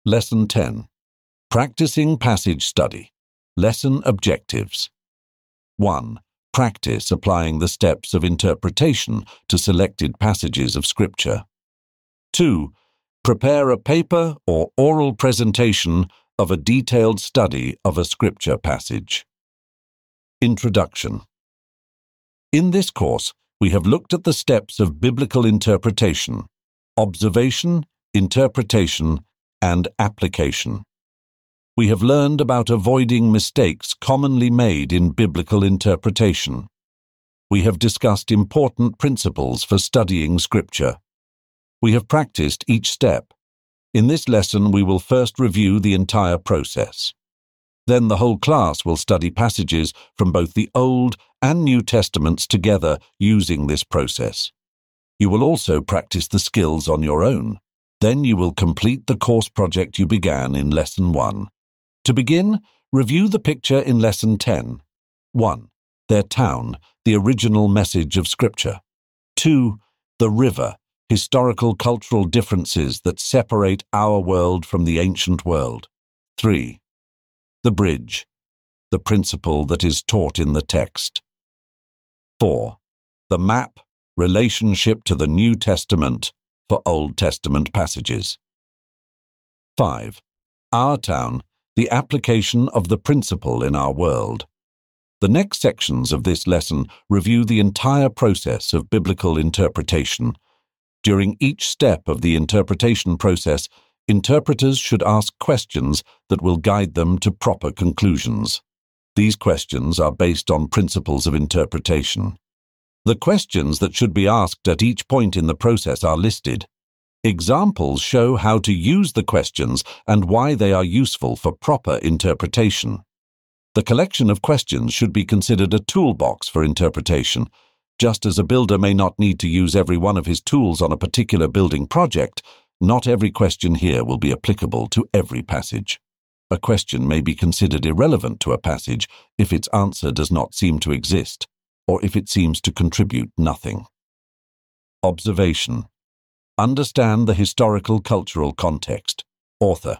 Lesson 10. Practicing Passage Study. Lesson Objectives. 1. Practice applying the steps of interpretation to selected passages of Scripture. 2. Prepare a paper or oral presentation of a detailed study of a Scripture passage. Introduction. In this course, we have looked at the steps of biblical interpretation: observation, interpretation, and application. We have learned about avoiding mistakes commonly made in biblical interpretation. We have discussed important principles for studying Scripture. We have practiced each step. In this lesson, we will first review the entire process. Then the whole class will study passages from both the Old and New Testaments together using this process. You will also practice the skills on your own. Then you will complete the course project you began in Lesson 1. To begin, review the picture in Lesson 10. 1. Their town, the original message of Scripture. 2. The river, historical cultural differences that separate our world from the ancient world. 3. The bridge, the principle that is taught in the text. 4. The map, relationship to the New Testament for Old Testament passages. 5. Our town, the application of the principle in our world. The next sections of this lesson review the entire process of biblical interpretation. During each step of the interpretation process, interpreters should ask questions that will guide them to proper conclusions. These questions are based on principles of interpretation. The questions that should be asked at each point in the process are listed. Examples show how to use the questions and why they are useful for proper interpretation. The collection of questions should be considered a toolbox for interpretation. Just as a builder may not need to use every one of his tools on a particular building project, not every question here will be applicable to every passage. A question may be considered irrelevant to a passage if its answer does not seem to exist, or if it seems to contribute nothing. Observation. Understand the historical cultural context. Author.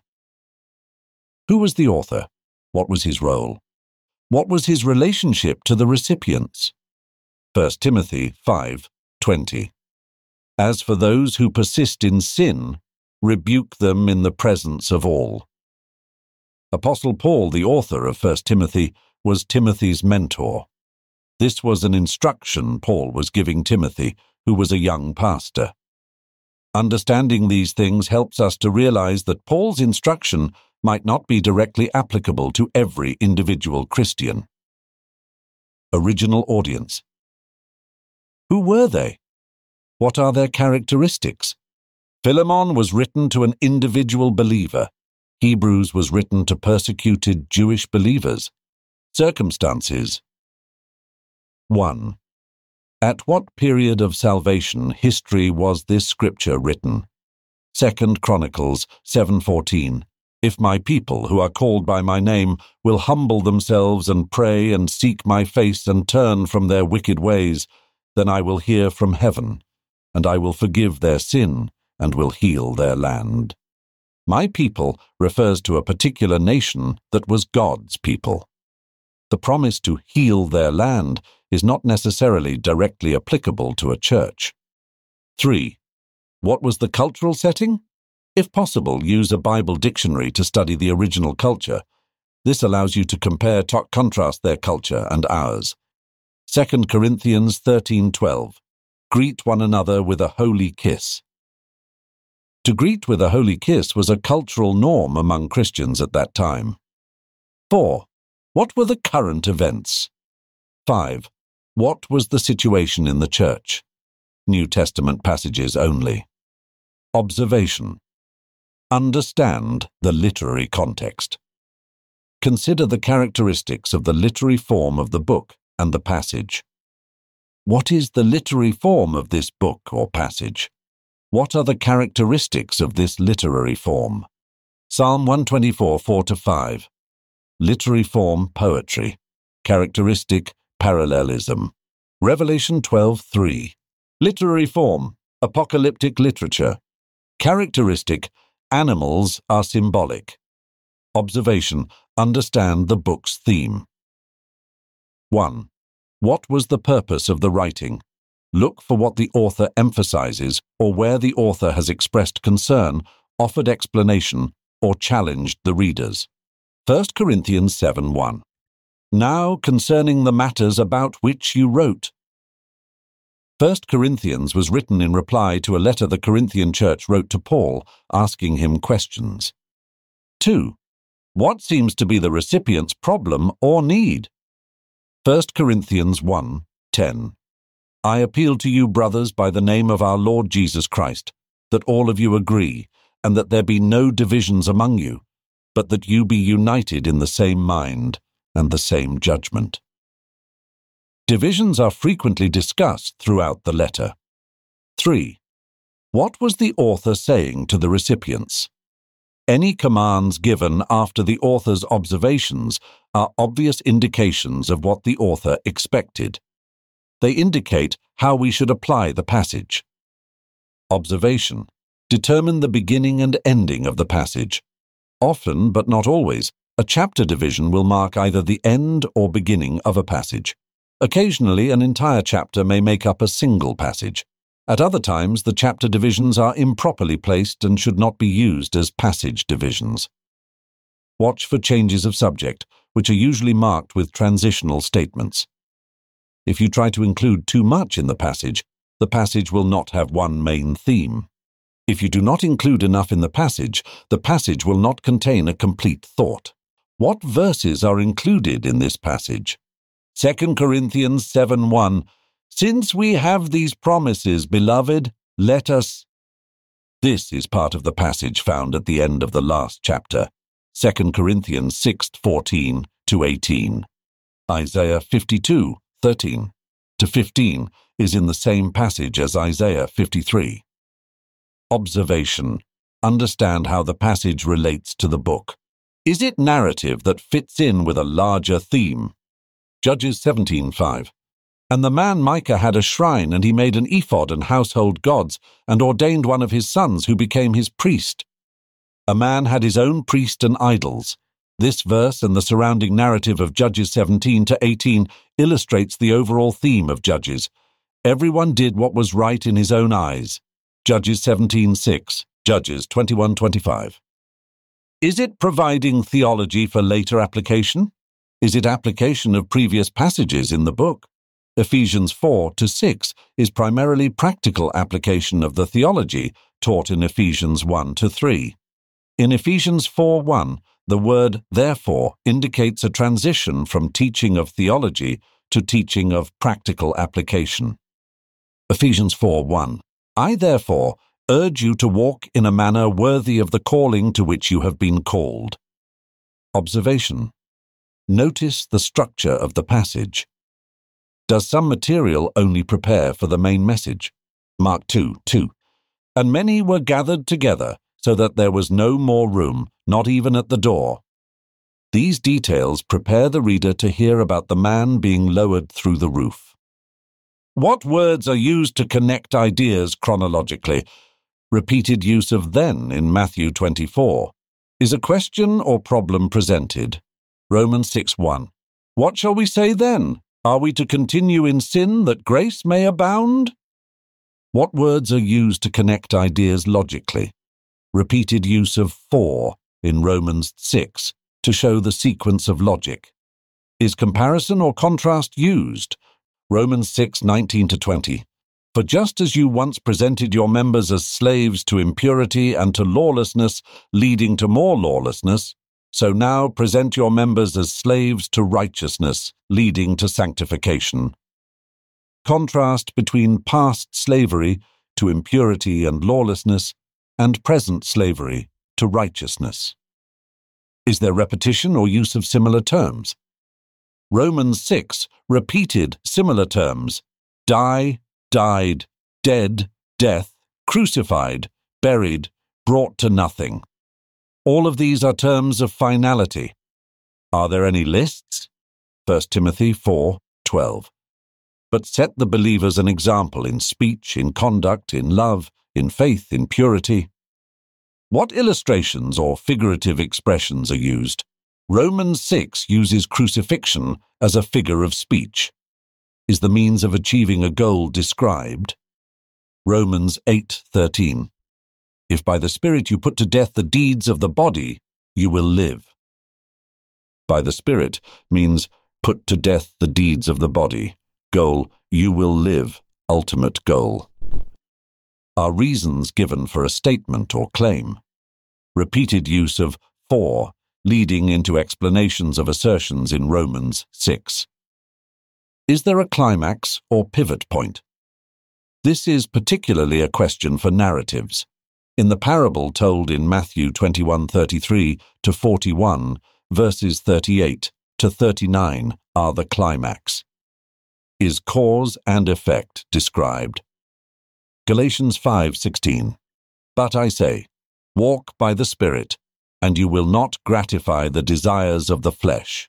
Who was the author? What was his role? What was his relationship to the recipients? 1 Timothy 5:20. As for those who persist in sin, rebuke them in the presence of all. Apostle Paul, the author of 1 Timothy, was Timothy's mentor. This was an instruction Paul was giving Timothy, who was a young pastor. Understanding these things helps us to realize that Paul's instruction might not be directly applicable to every individual Christian. Original audience. Who were they? What are their characteristics? Philemon was written to an individual believer. Hebrews was written to persecuted Jewish believers. Circumstances. 1. At what period of salvation history was this scripture written? 2 Chronicles 7:14. If my people, who are called by my name, will humble themselves and pray and seek my face and turn from their wicked ways, then I will hear from heaven, and I will forgive their sin and will heal their land. My people refers to a particular nation that was God's people. The promise to heal their land is not necessarily directly applicable to a church. 3. What was the cultural setting? If possible, use a Bible dictionary to study the original culture. This allows you to contrast their culture and ours. 2 Corinthians 13:12. Greet one another with a holy kiss. To greet with a holy kiss was a cultural norm among Christians at that time. 4. What were the current events? 5. What was the situation in the church? New Testament passages only. Observation. Understand the literary context. Consider the characteristics of the literary form of the book and the passage. What is the literary form of this book or passage? What are the characteristics of this literary form? Psalm 124, 4-5. Literary form, poetry. Characteristic, parallelism. Revelation 12:3. Literary form, apocalyptic literature. Characteristic, animals are symbolic. Observation. Understand the book's theme. 1. What was the purpose of the writing? Look for what the author emphasizes or where the author has expressed concern, offered explanation, or challenged the readers. 1 Corinthians 7:1. Now concerning the matters about which you wrote. 1 Corinthians was written in reply to a letter the Corinthian church wrote to Paul, asking him questions. 2. What seems to be the recipient's problem or need? 1 Corinthians 1:10. I appeal to you, brothers, by the name of our Lord Jesus Christ, that all of you agree, and that there be no divisions among you, but that you be united in the same mind and the same judgment. Divisions are frequently discussed throughout the letter. 3. What was the author saying to the recipients? Any commands given after the author's observations are obvious indications of what the author expected. They indicate how we should apply the passage. Observation. Determine the beginning and ending of the passage. Often, but not always, a chapter division will mark either the end or beginning of a passage. Occasionally, an entire chapter may make up a single passage. At other times, the chapter divisions are improperly placed and should not be used as passage divisions. Watch for changes of subject, which are usually marked with transitional statements. If you try to include too much in the passage will not have one main theme. If you do not include enough in the passage will not contain a complete thought. What verses are included in this passage? 2 Corinthians 7:1. Since we have these promises, beloved, let us... This is part of the passage found at the end of the last chapter, 2 Corinthians 6:14-18. Isaiah 52:13-15 is in the same passage as Isaiah 53. Observation. Understand how the passage relates to the book. Is it narrative that fits in with a larger theme? Judges 17:5. And the man Micah had a shrine, and he made an ephod and household gods, and ordained one of his sons who became his priest. A man had his own priest and idols. This verse and the surrounding narrative of Judges 17-18 illustrates the overall theme of Judges. Everyone did what was right in his own eyes. Judges 17:6, Judges 21:25. Is it providing theology for later application? Is it application of previous passages in the book? Ephesians 4-6 is primarily practical application of the theology taught in Ephesians 1-3. In Ephesians 4:1, the word therefore indicates a transition from teaching of theology to teaching of practical application. Ephesians 4:1. I therefore urge you to walk in a manner worthy of the calling to which you have been called. Observation. Notice the structure of the passage. Does some material only prepare for the main message? Mark 2:2. And many were gathered together, so that there was no more room, not even at the door. These details prepare the reader to hear about the man being lowered through the roof. What words are used to connect ideas chronologically? Repeated use of then in Matthew 24. Is a question or problem presented? Romans 6:1. What shall we say then? Are we to continue in sin that grace may abound? What words are used to connect ideas logically? Repeated use of for in Romans 6 to show the sequence of logic. Is comparison or contrast used? Romans 6:19-20. For just as you once presented your members as slaves to impurity and to lawlessness, leading to more lawlessness, so now present your members as slaves to righteousness, leading to sanctification. Contrast between past slavery to impurity and lawlessness and present slavery to righteousness. Is there repetition or use of similar terms? Romans 6 repeated similar terms: die, died, dead, death, crucified, buried, brought to nothing. All of these are terms of finality. Are there any lists? 1 Timothy 4:12. But set the believers an example in speech, in conduct, in love, in faith, in purity. What illustrations or figurative expressions are used? Romans 6 uses crucifixion as a figure of speech. Is the means of achieving a goal described? Romans 8:13. If by the Spirit you put to death the deeds of the body, you will live. By the Spirit means put to death the deeds of the body. Goal, you will live. Ultimate goal. Are reasons given for a statement or claim? Repeated use of for, leading into explanations of assertions in Romans 6. Is there a climax or pivot point? This is particularly a question for narratives. In the parable told in Matthew 21:33 to 41, verses 38 to 39 are the climax. Is cause and effect described? Galatians 5:16. But I say, walk by the Spirit, and you will not gratify the desires of the flesh.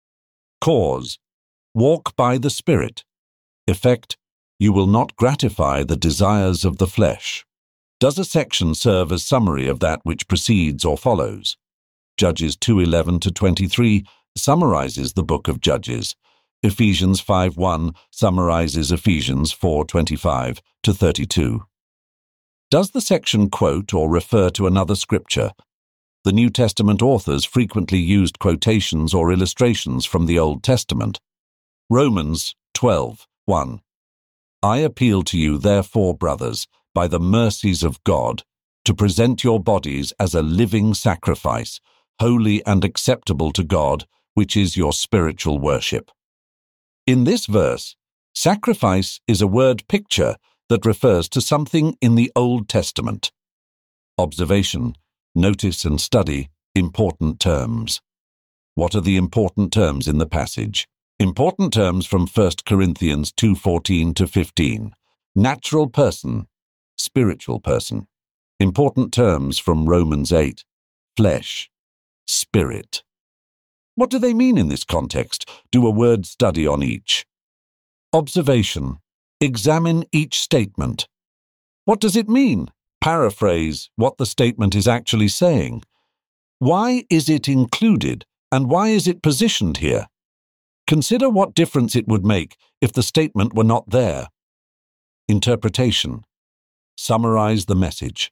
Cause, walk by the Spirit. Effect, you will not gratify the desires of the flesh. Does a section serve as summary of that which precedes or follows? Judges 2:11 to 23 summarizes the book of Judges. Ephesians 5:1 summarizes Ephesians 4:25 to 32. Does the section quote or refer to another scripture? The New Testament authors frequently used quotations or illustrations from the Old Testament. Romans 12:1. I appeal to you, therefore, brothers, by the mercies of God, to present your bodies as a living sacrifice, holy and acceptable to God, which is your spiritual worship. In this verse, sacrifice is a word picture that refers to something in the Old Testament. Observation, notice and study important terms. What are the important terms in the passage? Important terms from 1 Corinthians 2:14 to 15. Natural person, spiritual person. Important terms from Romans 8. Flesh, spirit. What do they mean in this context? Do a word study on each. Observation. Examine each statement. What does it mean? Paraphrase what the statement is actually saying. Why is it included, and why is it positioned here? Consider what difference it would make if the statement were not there. Interpretation. Summarize the message.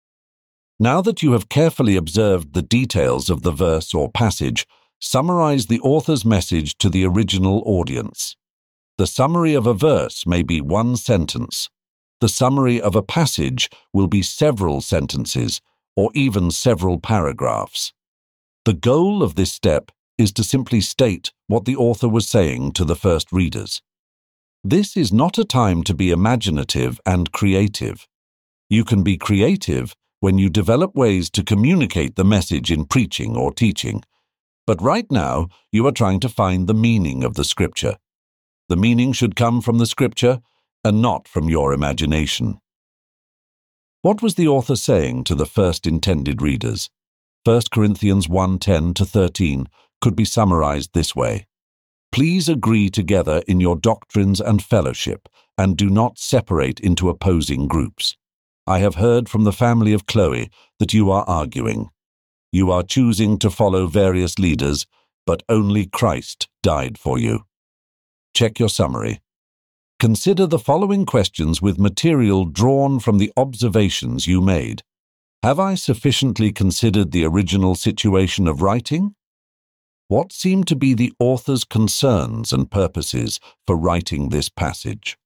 Now that you have carefully observed the details of the verse or passage, summarize the author's message to the original audience. The summary of a verse may be one sentence. The summary of a passage will be several sentences or even several paragraphs. The goal of this step is to simply state what the author was saying to the first readers. This is not a time to be imaginative and creative. You can be creative when you develop ways to communicate the message in preaching or teaching. But right now, you are trying to find the meaning of the scripture. The meaning should come from the scripture and not from your imagination. What was the author saying to the first intended readers? 1 Corinthians 1:10 to 13 could be summarized this way. Please agree together in your doctrines and fellowship, and do not separate into opposing groups. I have heard from the family of Chloe that you are arguing. You are choosing to follow various leaders, but only Christ died for you. Check your summary. Consider the following questions with material drawn from the observations you made. Have I sufficiently considered the original situation of writing? What seem to be the author's concerns and purposes for writing this passage?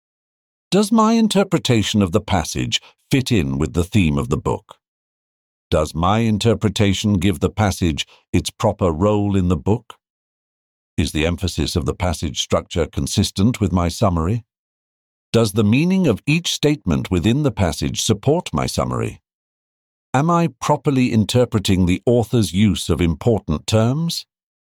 Does my interpretation of the passage fit in with the theme of the book? Does my interpretation give the passage its proper role in the book? Is the emphasis of the passage structure consistent with my summary? Does the meaning of each statement within the passage support my summary? Am I properly interpreting the author's use of important terms?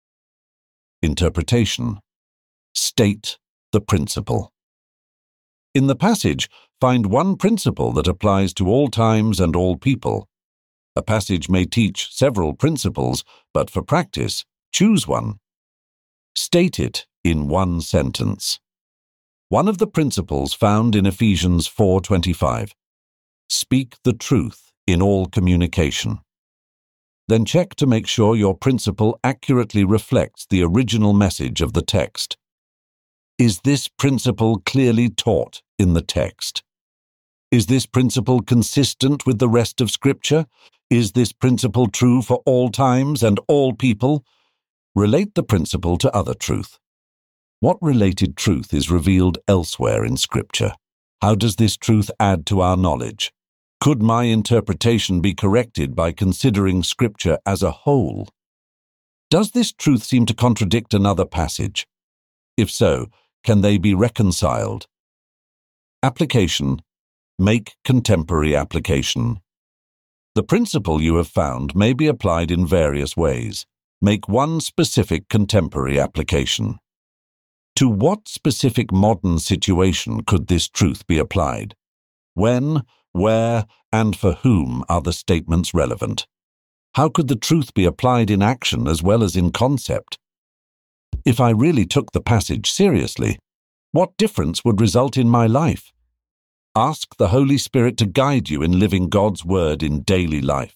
Interpretation. State the principle. In the passage, find one principle that applies to all times and all people. A passage may teach several principles, but for practice, choose one. State it in one sentence. One of the principles found in Ephesians 4:25. Speak the truth in all communication. Then check to make sure your principle accurately reflects the original message of the text. Is this principle clearly taught in the text? Is this principle consistent with the rest of Scripture? Is this principle true for all times and all people? Relate the principle to other truth. What related truth is revealed elsewhere in Scripture? How does this truth add to our knowledge? Could my interpretation be corrected by considering Scripture as a whole? Does this truth seem to contradict another passage? If so, can they be reconciled? Application. Make contemporary application. The principle you have found may be applied in various ways. Make one specific contemporary application. To what specific modern situation could this truth be applied? When, where, and for whom are the statements relevant? How could the truth be applied in action as well as in concept? If I really took the passage seriously, what difference would result in my life? Ask the Holy Spirit to guide you in living God's Word in daily life.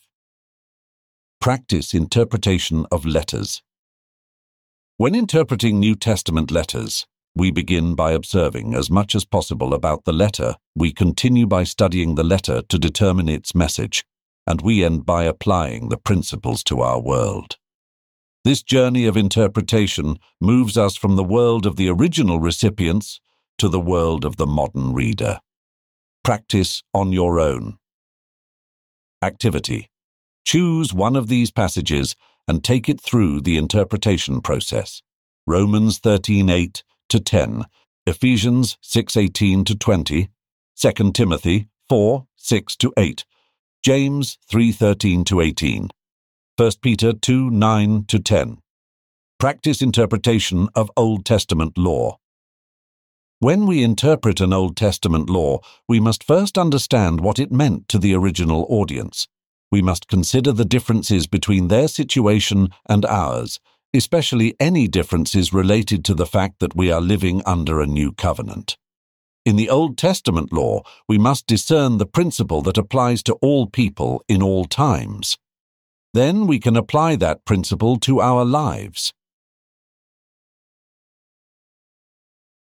Practice interpretation of letters. When interpreting New Testament letters, we begin by observing as much as possible about the letter, we continue by studying the letter to determine its message, and we end by applying the principles to our world. This journey of interpretation moves us from the world of the original recipients to the world of the modern reader. Practice on your own. Activity. Choose one of these passages and take it through the interpretation process. Romans 13:8 to 10, Ephesians 6:18 to 20, 2 Timothy 4:6 to 8, James 3:13 to 18, 1 Peter 2:9 to 10. Practice interpretation of Old Testament law. When we interpret an Old Testament law, we must first understand what it meant to the original audience. We must consider the differences between their situation and ours, especially any differences related to the fact that we are living under a new covenant. In the Old Testament law, we must discern the principle that applies to all people in all times. Then we can apply that principle to our lives.